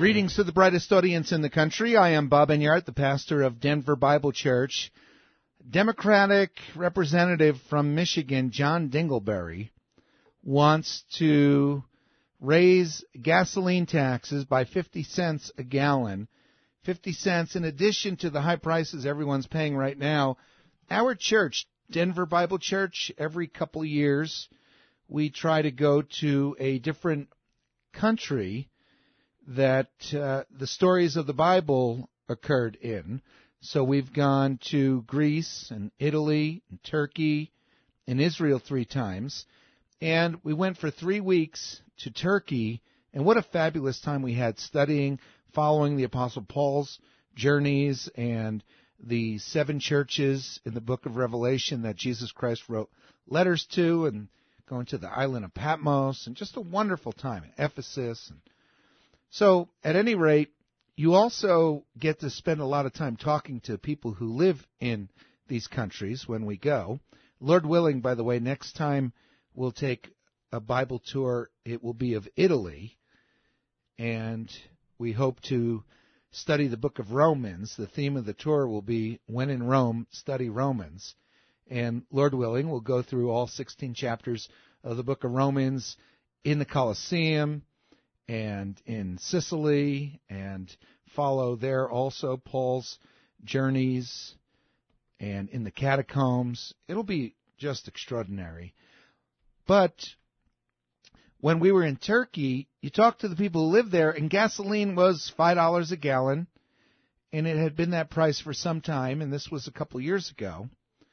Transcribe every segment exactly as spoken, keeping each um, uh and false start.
Greetings to the brightest audience in the country. I am Bob Enyart, the pastor of Denver Bible Church. Democratic representative from Michigan, John Dingleberry, wants to raise gasoline taxes by fifty cents a gallon. fifty cents in addition to the high prices everyone's paying right now. Our church, Denver Bible Church, every couple of years, we try to go to a different country that uh, the stories of the Bible occurred in. So we've gone to Greece and Italy and Turkey and Israel three times. And we went for three weeks to Turkey, and what a fabulous time we had studying, following the Apostle Paul's journeys and the seven churches in the book of Revelation that Jesus Christ wrote letters to, and going to the island of Patmos, and just a wonderful time at Ephesus. And so, at any rate, you also get to spend a lot of time talking to people who live in these countries when we go. Lord willing, by the way, next time we'll take a Bible tour, it will be of Italy, and we hope to study the book of Romans. The theme of the tour will be, When in Rome, Study Romans. And Lord willing, we'll go through all sixteen chapters of the book of Romans in the Colosseum and in Sicily, and follow there also Paul's journeys and in the catacombs. It'll be just extraordinary. But when we were in Turkey, you talked to the people who lived there, and gasoline was five dollars a gallon, and it had been that price for some time, and this was a couple of years ago.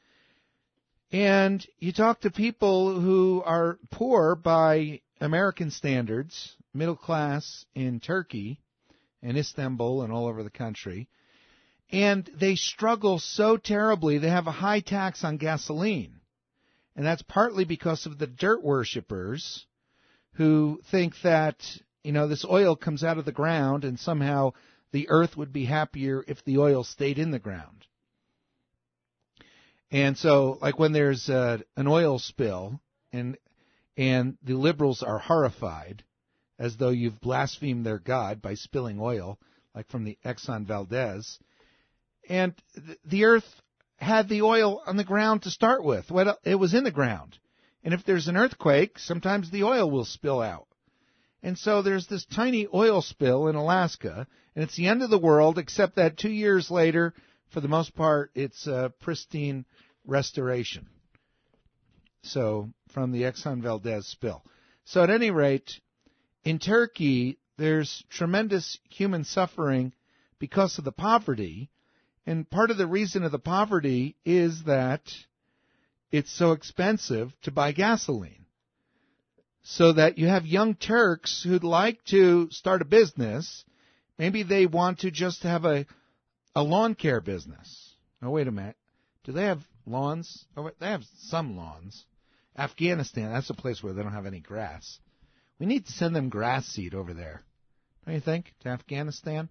And you talk to people who are poor by American standards, middle class in Turkey and Istanbul and all over the country, and they struggle so terribly. They have a high tax on gasoline, and that's partly because of the dirt worshippers who think that, you know, this oil comes out of the ground and somehow the earth would be happier if the oil stayed in the ground. And so, like when there's uh, an oil spill and and the liberals are horrified, as though you've blasphemed their God by spilling oil, like from the Exxon Valdez, and th- the earth had the oil on the ground to start with. Well, it was in the ground. And if there's an earthquake, sometimes the oil will spill out. And so there's this tiny oil spill in Alaska, and it's the end of the world, except that two years later, for the most part, it's a pristine restoration. So, from the Exxon Valdez spill. So, at any rate, in Turkey, there's tremendous human suffering because of the poverty. And part of the reason of the poverty is that it's so expensive to buy gasoline. So that you have young Turks who'd like to start a business. Maybe they want to just have a, a lawn care business. Oh, wait a minute. Do they have lawns? Oh, they have some lawns. Afghanistan, that's a place where they don't have any grass. We need to send them grass seed over there, don't you think, to Afghanistan?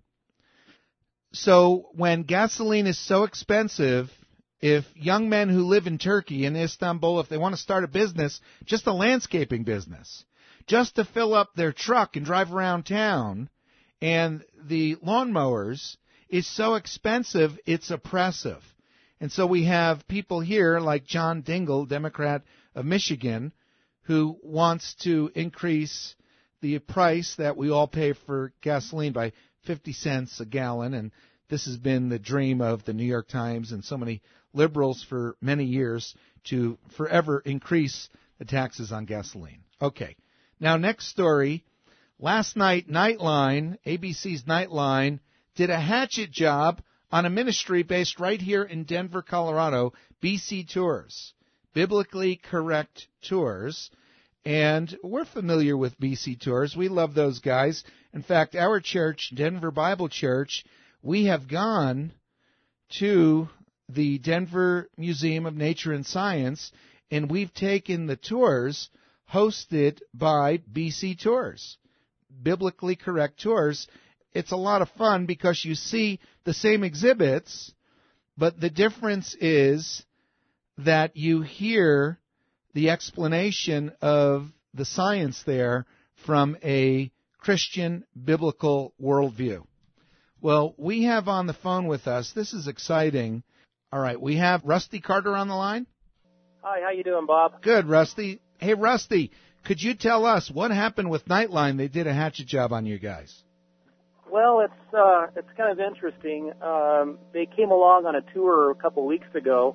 So when gasoline is so expensive, if young men who live in Turkey and Istanbul, if they want to start a business, just a landscaping business, just to fill up their truck and drive around town, and the lawnmowers is so expensive, it's oppressive. And so we have people here like John Dingell, Democrat of Michigan, who wants to increase the price that we all pay for gasoline by fifty cents a gallon. And this has been the dream of the New York Times and so many liberals for many years, to forever increase the taxes on gasoline. Okay. Now, next story. Last night, Nightline, A B C's Nightline, did a hatchet job on a ministry based right here in Denver, Colorado, B C Tours, Biblically Correct Tours. And we're familiar with B C Tours. We love those guys. In fact, our church, Denver Bible Church, we have gone to the Denver Museum of Nature and Science, and we've taken the tours hosted by B C Tours, Biblically Correct Tours. It's a lot of fun because you see the same exhibits, but the difference is that you hear the explanation of the science there from a Christian biblical worldview. Well, we have on the phone with us, this is exciting. All right, we have Rusty Carter on the line. Hi, how you doing, Bob? Good, Rusty. Hey, Rusty, could you tell us what happened with Nightline? They did a hatchet job on you guys. Well, it's uh, it's kind of interesting. Um, they came along on a tour a couple weeks ago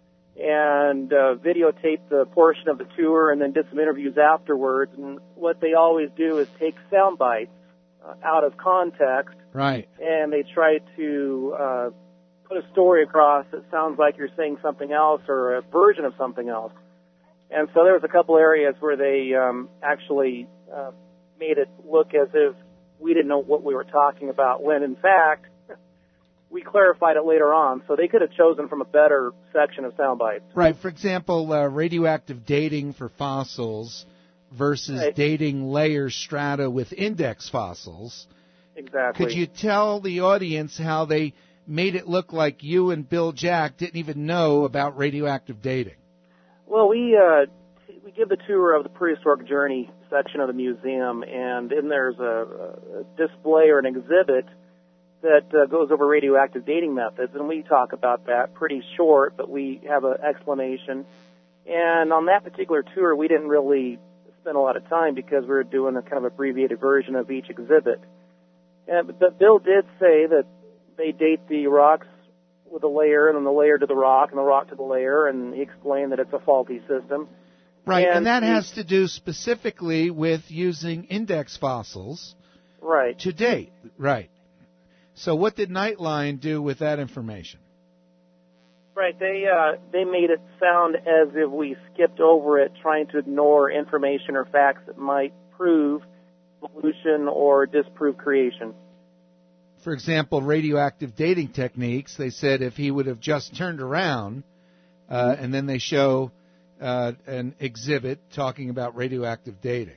and uh, videotaped the portion of the tour and then did some interviews afterwards. And what they always do is take sound bites uh, out of context. Right. And they try to uh, put a story across that sounds like you're saying something else or a version of something else. And so there was a couple areas where they um, actually uh, made it look as if we didn't know what we were talking about, when in fact we clarified it later on. So they could have chosen from a better section of sound bites. Right. For example, uh, radioactive dating for fossils versus right. dating layer strata with index fossils. Exactly. Could you tell the audience how they made it look like you and Bill Jack didn't even know about radioactive dating? Well, we uh, we give the tour of the prehistoric journey section of the museum, and then there's a, a display or an exhibit that uh, goes over radioactive dating methods, and we talk about that pretty short, but we have an explanation. And on that particular tour, we didn't really spend a lot of time because we were doing a kind of abbreviated version of each exhibit. And, but Bill did say that they date the rocks with a layer, and then the layer to the rock, and the rock to the layer, and he explained that it's a faulty system. Right, and, and that he, has to do specifically with using index fossils right. to date. Right. So what did Nightline do with that information? Right, they uh, they made it sound as if we skipped over it, trying to ignore information or facts that might prove evolution or disprove creation. For example, radioactive dating techniques, they said if he would have just turned around, uh, and then they show uh, an exhibit talking about radioactive dating.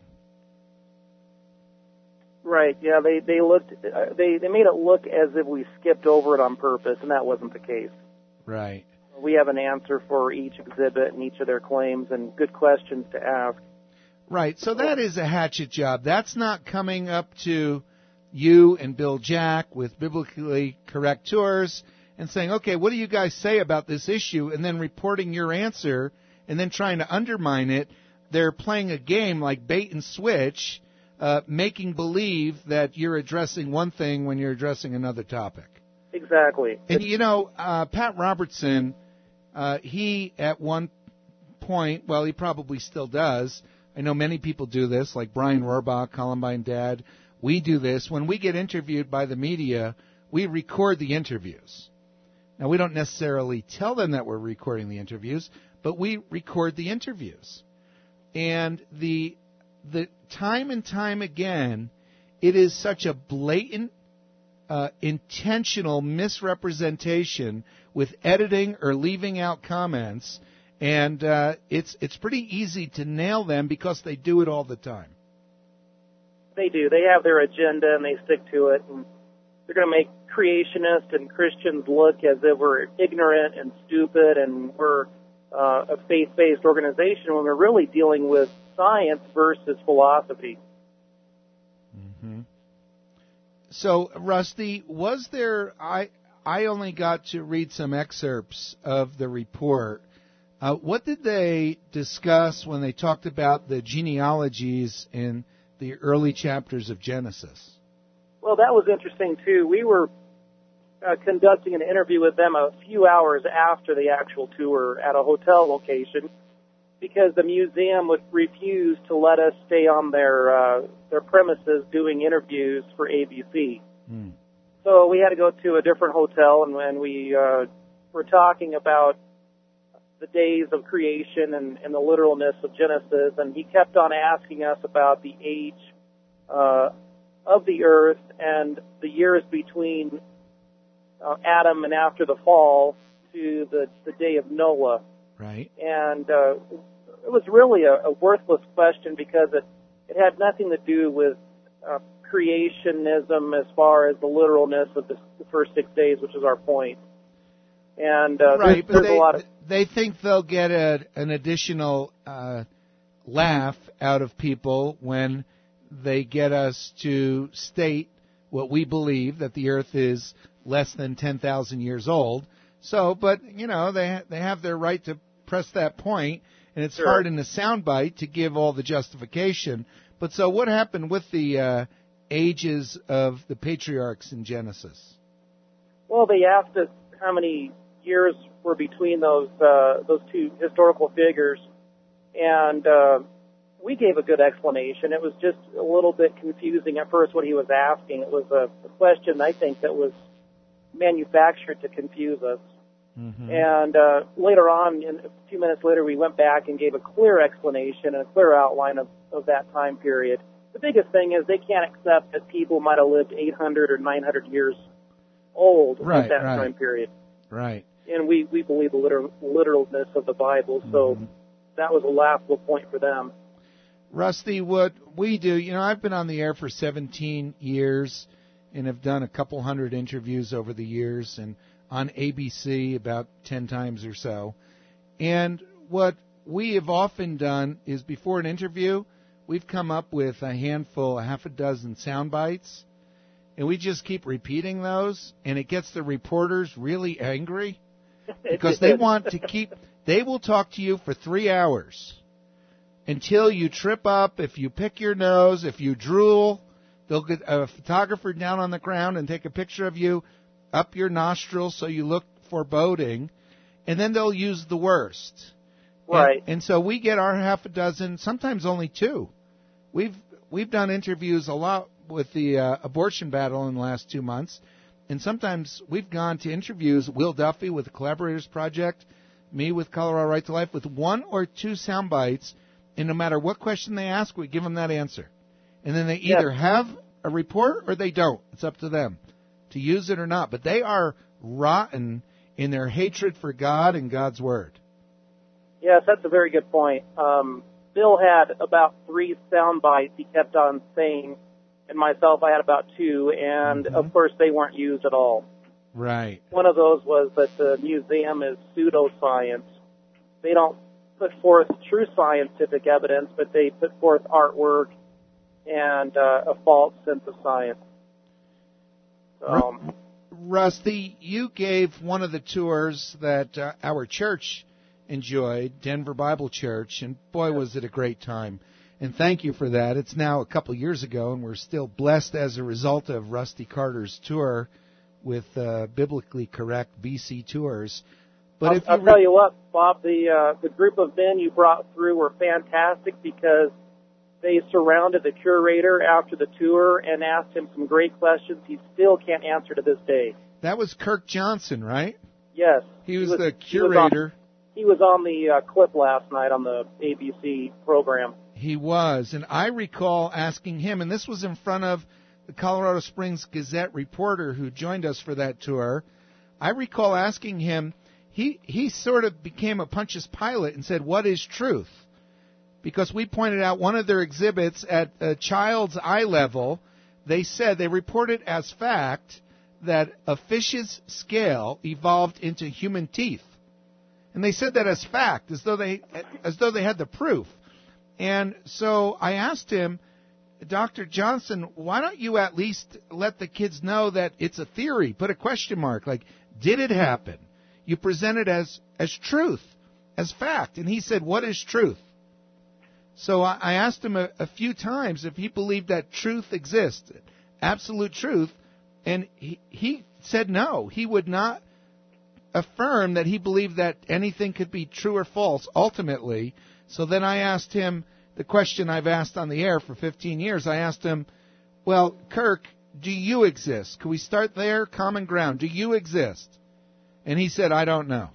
Right, yeah, they, they looked, uh, they, they made it look as if we skipped over it on purpose, and that wasn't the case. Right. We have an answer for each exhibit and each of their claims and good questions to ask. Right, so that is a hatchet job. That's not coming up to you and Bill Jack with biblically correct tours and saying, okay, what do you guys say about this issue, and then reporting your answer and then trying to undermine it. They're playing a game like bait and switch, uh, making believe that you're addressing one thing when you're addressing another topic. Exactly. And, you know, uh, Pat Robertson, uh, he at one point, well, he probably still does. I know many people do this, like Brian Rohrbach, Columbine Dad. We do this. When we get interviewed by the media, we record the interviews. Now, we don't necessarily tell them that we're recording the interviews, but we record the interviews. And the the time and time again, it is such a blatant, uh, intentional misrepresentation with editing or leaving out comments, and uh, it's it's pretty easy to nail them because they do it all the time. They do. They have their agenda, and they stick to it. And they're going to make creationists and Christians look as if we're ignorant and stupid and we're uh, a faith-based organization when we're really dealing with science versus philosophy. Mm-hmm. So, Rusty, was there, I I only got to read some excerpts of the report. Uh, what did they discuss when they talked about the genealogies in the early chapters of Genesis? Well, that was interesting, too. We were uh, conducting an interview with them a few hours after the actual tour at a hotel location because the museum would refuse to let us stay on their uh, their premises doing interviews for A B C. Hmm. So we had to go to a different hotel, and when we uh, were talking about the days of creation and, and the literalness of Genesis, and he kept on asking us about the age uh, of the earth and the years between uh, Adam and after the fall to the, the day of Noah. Right. And uh, it was really a, a worthless question because it, it had nothing to do with uh, creationism as far as the literalness of the, the first six days, which is our point. And uh, right, there's, but there's they, a lot of they think they'll get a, an additional uh, laugh out of people when they get us to state what we believe, that the Earth is less than ten thousand years old. So, but, you know, they ha- they have their right to press that point, and it's Sure. hard in a soundbite to give all the justification. But so what happened with the uh, ages of the patriarchs in Genesis? Well, they asked us how many years were between those uh, those two historical figures, and uh, we gave a good explanation. It was just a little bit confusing at first what he was asking. It was a, a question, I think, that was manufactured to confuse us. Mm-hmm. And uh, later on, in, a few minutes later, we went back and gave a clear explanation and a clear outline of, of that time period. The biggest thing is they can't accept that people might have lived eight hundred or nine hundred years old Right, at that right. time period. Right. And we, we believe the literal, literalness of the Bible, so Mm-hmm. that was a laughable point for them. Rusty, what we do, you know, I've been on the air for seventeen years and have done a couple hundred interviews over the years, and on A B C about ten times or so. And what we have often done is before an interview, we've come up with a handful, a half a dozen sound bites, and we just keep repeating those, and it gets the reporters really angry because they want to keep, they will talk to you for three hours until you trip up, if you pick your nose, if you drool. They'll get a photographer down on the ground and take a picture of you up your nostrils so you look foreboding, and then they'll use the worst. Right. And, and so we get our half a dozen, sometimes only two. We've we've done interviews a lot with the uh, abortion battle in the last two months, and sometimes we've gone to interviews, Will Duffy with the Collaborators Project, me with Colorado Right to Life, with one or two sound bites, and no matter what question they ask, we give them that answer. And then they either Yes. have a report or they don't. It's up to them to use it or not. But they are rotten in their hatred for God and God's Word. Yes, that's a very good point. Um, Bill had about three sound bites he kept on saying, and myself, I had about two, and Mm-hmm. of course they weren't used at all. Right. One of those was that the museum is pseudoscience. They don't put forth true scientific evidence, but they put forth artwork and uh, a false sense of science. Um, Rusty, you gave one of the tours that uh, our church enjoyed, Denver Bible Church, and boy, was it a great time. And thank you for that. It's now a couple years ago, and we're still blessed as a result of Rusty Carter's tour with uh, biblically correct B C tours. But I'll, if you I'll re- tell you what, Bob, the uh, the group of men you brought through were fantastic because they surrounded the curator after the tour and asked him some great questions he still can't answer to this day. that was Kirk Johnson, right? Yes. He was, he was the he was on- curator. He was on the uh, clip last night on the A B C program. He was, and I recall asking him, and this was in front of the Colorado Springs Gazette reporter who joined us for that tour. I recall asking him, he he sort of became a Pontius Pilate and said, "What is truth?" Because we pointed out one of their exhibits at a child's eye level. They said they reported as fact that a fish's scale evolved into human teeth. And they said that as fact, as though they as though they had the proof. And so I asked him, Doctor Johnson, why don't you at least let the kids know that it's a theory? Put a question mark, like, did it happen? You present it as, as truth, as fact. And he said, what is truth? So I, I asked him a, a few times if he believed that truth existed, absolute truth, and he, he said no. He would not affirm that he believed that anything could be true or false ultimately. So then I asked him the question I've asked on the air for fifteen years. I asked him, well, Kirk, do you exist? Can we start there? Common ground. Do you exist? And he said, I don't know.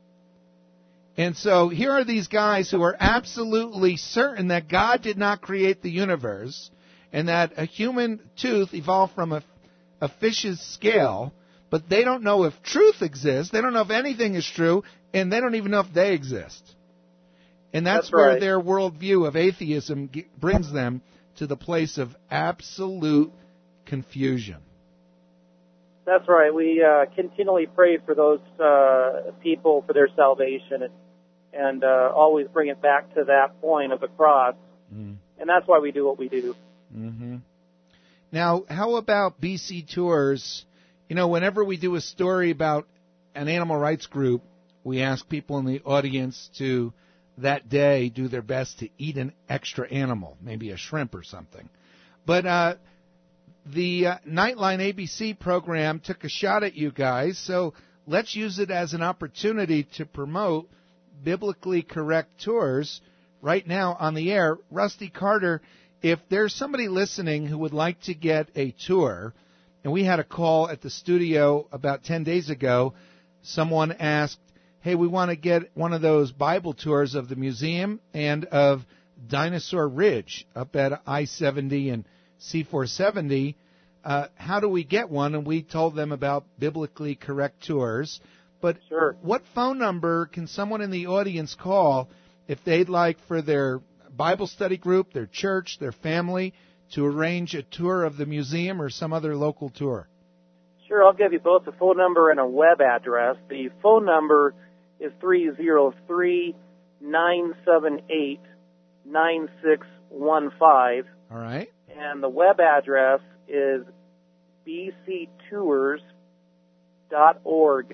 And so here are these guys who are absolutely certain that God did not create the universe and that a human tooth evolved from a, a fish's scale, but they don't know if truth exists, they don't know if anything is true, and they don't even know if they exist. And that's, That's where right. their worldview of atheism g- brings them to the place of absolute confusion. That's right. We uh, continually pray for those uh, people for their salvation and, and uh, always bring it back to that point of the cross. Mm. And that's why we do what we do. Mm-hmm. Now, how about B C Tours? You know, whenever we do a story about an animal rights group, we ask people in the audience to, that day, do their best to eat an extra animal, maybe a shrimp or something. But uh, the uh, Nightline A B C program took a shot at you guys, so let's use it as an opportunity to promote biblically correct tours right now on the air. Rusty Carter, if there's somebody listening who would like to get a tour, and we had a call at the studio about ten days ago, someone asked, hey, we want to get one of those Bible tours of the museum and of Dinosaur Ridge up at I seventy and C four seventy. Uh, how do we get one? And we told them about biblically correct tours. But sure. What phone number can someone in the audience call if they'd like for their Bible study group, their church, their family to arrange a tour of the museum or some other local tour? Sure, I'll give you both a phone number and a web address. The phone number is three oh three, nine seven eight, nine six one five. All right. And the web address is b c tours dot org.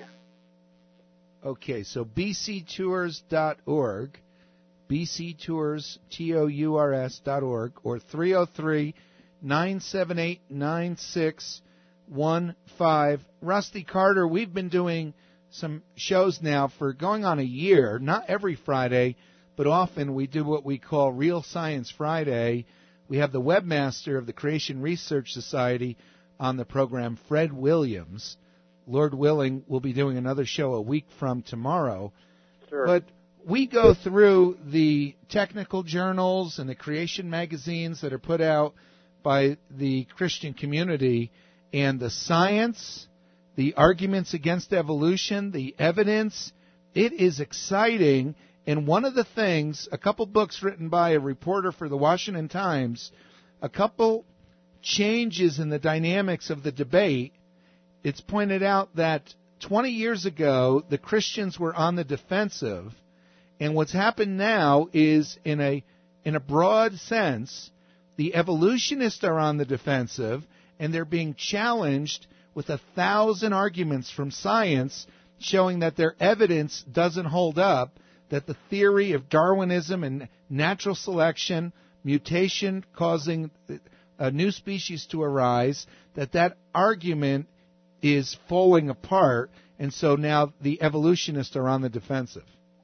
Okay, so b c tours dot org, bctours, T O U R S dot org, or three oh three, nine seven eight, nine six one five. Rusty Carter, we've been doing some shows now for going on a year, not every Friday, but often we do what we call Real Science Friday. We have the webmaster of the Creation Research Society on the program, Fred Williams. Lord willing, we'll be doing another show a week from tomorrow. Sure. But we go through the technical journals and the creation magazines that are put out by the Christian community, and the science, the arguments against evolution, the evidence. It is exciting. And one of the things, a couple books written by a reporter for the Washington Times, a couple changes in the dynamics of the debate. It's pointed out that twenty years ago, the Christians were on the defensive, and what's happened now is, in a in a broad sense, the evolutionists are on the defensive, and they're being challenged with a thousand arguments from science showing that their evidence doesn't hold up, that the theory of Darwinism and natural selection, mutation causing a new species to arise, that that argument is falling apart, and so now the evolutionists are on the defensive.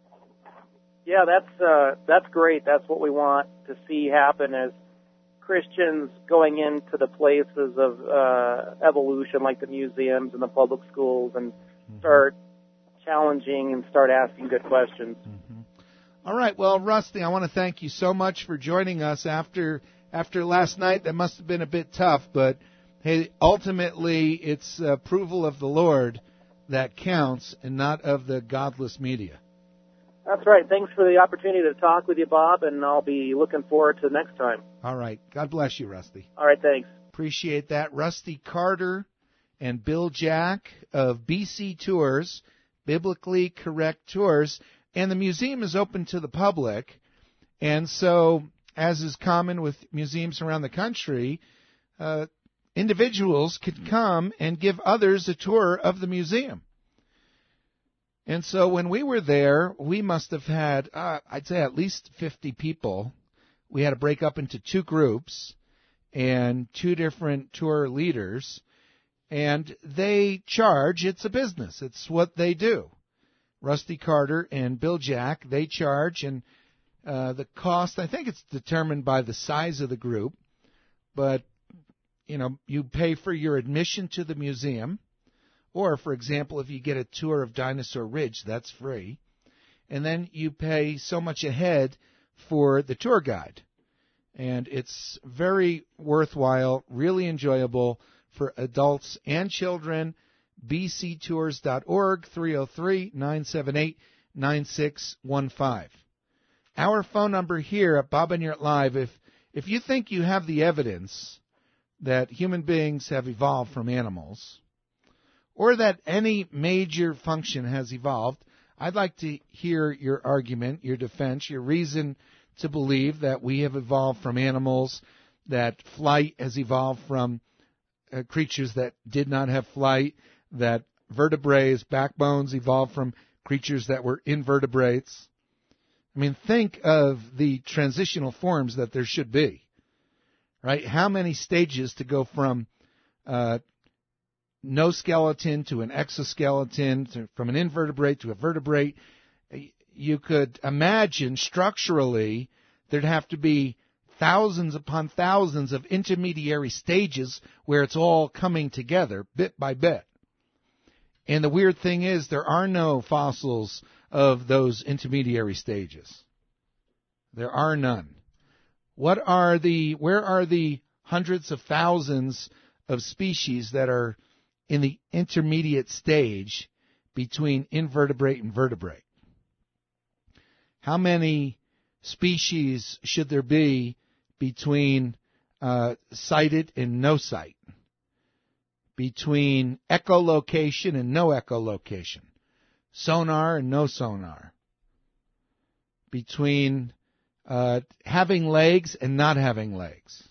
Yeah, that's uh, that's great. That's what we want to see happen, as Christians going into the places of uh, evolution, like the museums and the public schools, and mm-hmm. start challenging and start asking good questions. Mm-hmm. All right. Well, Rusty, I want to thank you so much for joining us after after last night. That must have been a bit tough, but hey, ultimately it's approval of the Lord that counts and not of the godless media. That's right. Thanks for the opportunity to talk with you, Bob, and I'll be looking forward to next time. All right. God bless you, Rusty. All right. Thanks. Appreciate that. Rusty Carter and Bill Jack of B C Tours, Biblically Correct Tours. And the museum is open to the public. And so, as is common with museums around the country, uh, individuals could come and give others a tour of the museum. And so when we were there, we must have had, uh, I'd say, at least fifty people. We had to break up into two groups and two different tour leaders. And they charge. It's a business. It's what they do. Rusty Carter and Bill Jack, they charge. And uh, the cost, I think it's determined by the size of the group. But, you know, you pay for your admission to the museum. Or, for example, if you get a tour of Dinosaur Ridge, that's free. And then you pay so much ahead for the tour guide. And it's very worthwhile, really enjoyable for adults and children. b c tours dot org, three oh three, nine seven eight, nine six one five. Our phone number here at Bob and Yurt Live, if, if you think you have the evidence that human beings have evolved from animals, or that any major function has evolved, I'd like to hear your argument, your defense, your reason to believe that we have evolved from animals, that flight has evolved from uh, creatures that did not have flight, that vertebrae, backbones, evolved from creatures that were invertebrates. I mean, think of the transitional forms that there should be, right? How many stages to go from uh, no skeleton to an exoskeleton, to, from an invertebrate to a vertebrate. You could imagine structurally there'd have to be thousands upon thousands of intermediary stages where it's all coming together bit by bit. And the weird thing is there are no fossils of those intermediary stages. There are none. What are the, where are the hundreds of thousands of species that are in the intermediate stage between invertebrate and vertebrate? How many species should there be between uh, sighted and no sight? Between echolocation and no echolocation? Sonar and no sonar? Between uh, having legs and not having legs?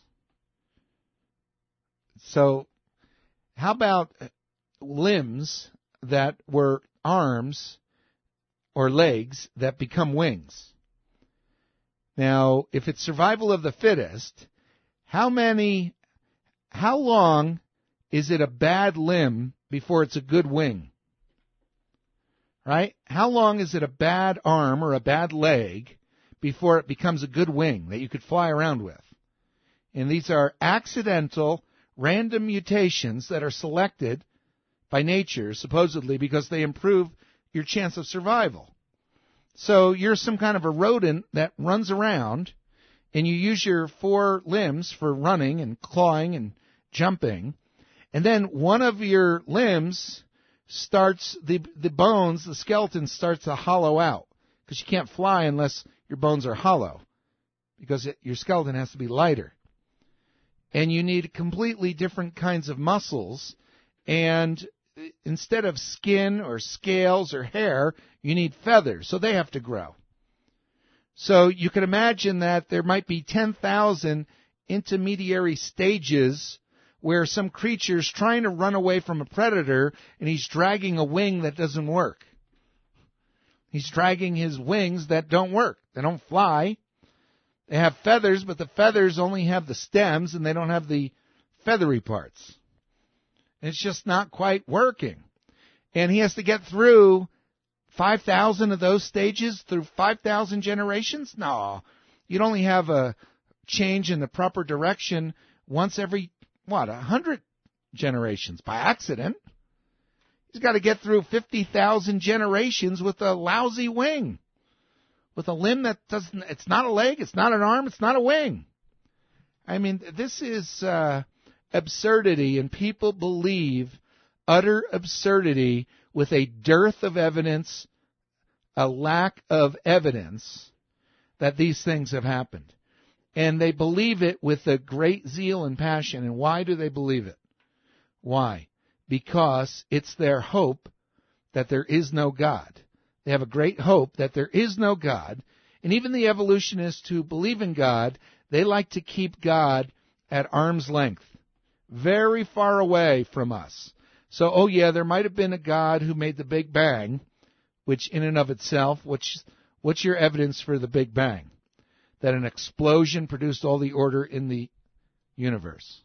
So, how about limbs that were arms or legs that become wings? Now, if it's survival of the fittest, how many, how long is it a bad limb before it's a good wing? Right? How long is it a bad arm or a bad leg before it becomes a good wing that you could fly around with? And these are accidental, random mutations that are selected by nature, supposedly, because they improve your chance of survival. So you're some kind of a rodent that runs around, and you use your four limbs for running and clawing and jumping, and then one of your limbs starts, the, the bones, the skeleton starts to hollow out, because you can't fly unless your bones are hollow, because it, your skeleton has to be lighter. And you need completely different kinds of muscles, and instead of skin or scales or hair, you need feathers, so they have to grow. So you can imagine that there might be ten thousand intermediary stages where some creature's trying to run away from a predator, and he's dragging a wing that doesn't work. He's dragging his wings that don't work. They don't fly. They have feathers, but the feathers only have the stems, and they don't have the feathery parts. It's just not quite working. And he has to get through five thousand of those stages through five thousand generations? No. You'd only have a change in the proper direction once every, what, one hundred generations by accident. He's got to get through fifty thousand generations with a lousy wing, with a limb that doesn't, it's not a leg, it's not an arm, it's not a wing. I mean, this is uh, absurdity, and people believe utter absurdity with a dearth of evidence, a lack of evidence that these things have happened. And they believe it with a great zeal and passion. And why do they believe it? Why? Because it's their hope that there is no God. They have a great hope that there is no God. And even the evolutionists who believe in God, they like to keep God at arm's length, very far away from us. So, oh yeah, there might have been a God who made the Big Bang, which in and of itself, which, what's your evidence for the Big Bang? That an explosion produced all the order in the universe.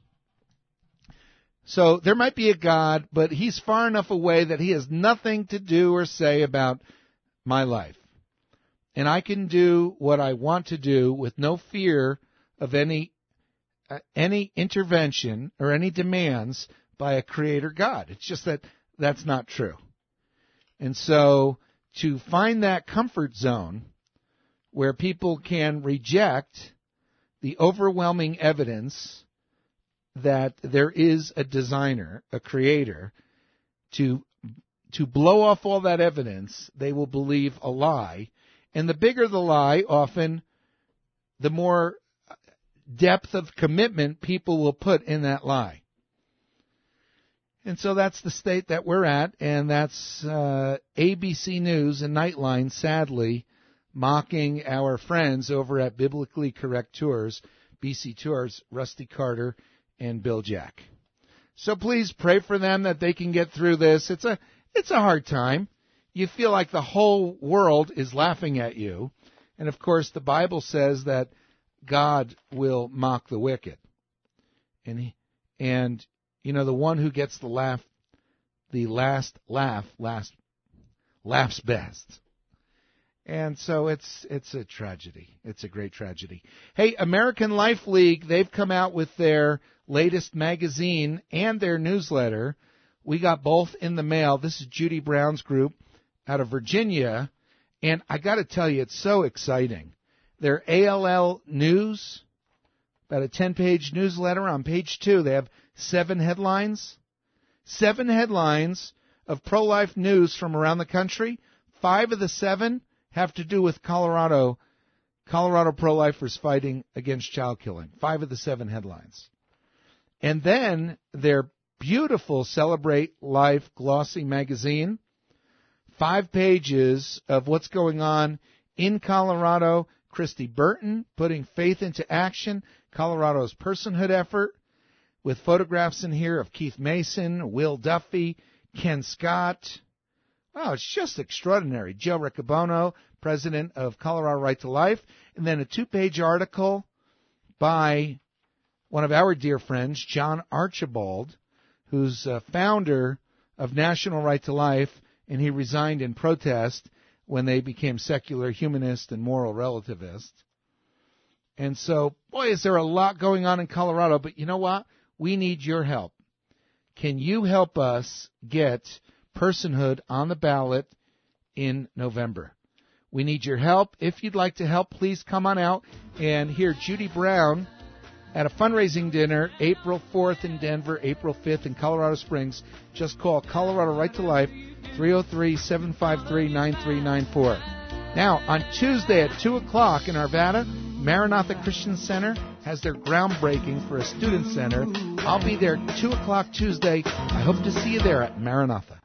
So there might be a God, but he's far enough away that he has nothing to do or say about my life. And I can do what I want to do with no fear of any uh, any intervention or any demands by a creator God. It's just that that's not true. And so to find that comfort zone where people can reject the overwhelming evidence that there is a designer, a creator, to to blow off all that evidence, they will believe a lie. And the bigger the lie, often the more depth of commitment people will put in that lie. And so that's the state that we're at, and that's uh, A B C News and Nightline, sadly, mocking our friends over at Biblically Correct Tours B C Tours, Rusty Carter, and Bill Jack. So please pray for them that they can get through this. It's a it's a hard time. You feel like the whole world is laughing at you. And, of course, the Bible says that God will mock the wicked. And, he, and you know, the one who gets the laugh, the last laugh, last laughs best. And so it's it's a tragedy. It's a great tragedy. Hey, American Life League, they've come out with their latest magazine and their newsletter. We got both in the mail. This is Judy Brown's group out of Virginia. And I got to tell you, it's so exciting. Their A L L News, about a ten-page newsletter. On page two, they have seven headlines. Seven headlines of pro-life news from around the country. Five of the seven have to do with Colorado, Colorado pro-lifers fighting against child killing. Five of the seven headlines. And then their beautiful Celebrate Life glossy magazine. Five pages of what's going on in Colorado. Christy Burton putting faith into action. Colorado's personhood effort. With photographs in here of Keith Mason, Will Duffy, Ken Scott. Wow, it's just extraordinary. Joe Riccobono, president of Colorado Right to Life. And then a two-page article by one of our dear friends, John Archibald, who's a founder of National Right to Life, and he resigned in protest when they became secular humanist and moral relativist. And so, boy, is there a lot going on in Colorado. But you know what? We need your help. Can you help us get personhood on the ballot in November? We need your help. If you'd like to help, please come on out and hear Judy Brown at a fundraising dinner April fourth in Denver, April fifth in Colorado Springs. Just call Colorado Right to Life, three oh three, seven five three, nine three nine four. Now, on Tuesday at two o'clock in Arvada, Maranatha Christian Center has their groundbreaking for a student center. I'll be there two o'clock Tuesday. I hope to see you there at Maranatha.